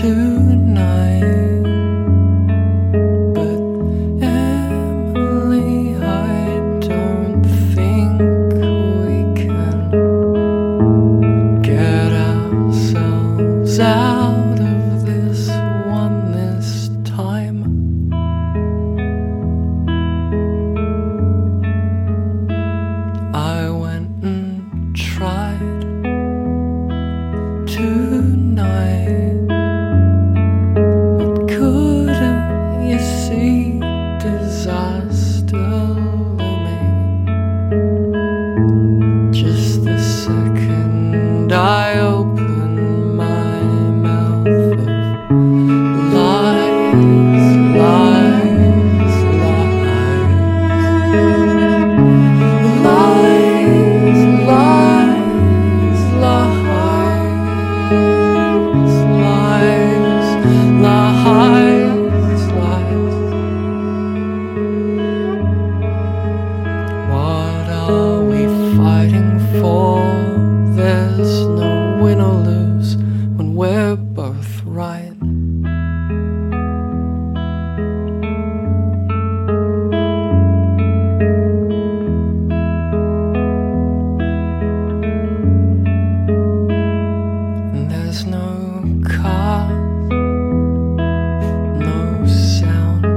tonight. But Emily, I don't think we can get ourselves out of this one this time. I went and tried tonight, but couldn't you see disaster looming? Just the second I opened my mouth of lies, lies, lies, lies, lies, lies, lies, lies. What are we fighting for? There's no win or lose when we're both right. And there's no car, no sound.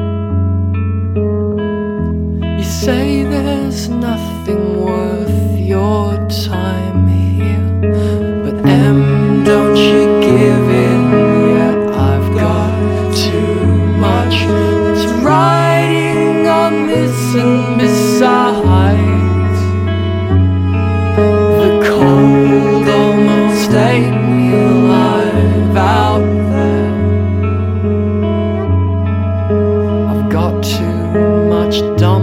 You say there's nothing worth your time here, but don't you give in yet? I've got too much that's riding on this and besides. The cold almost ate me alive out there. I've got too much done.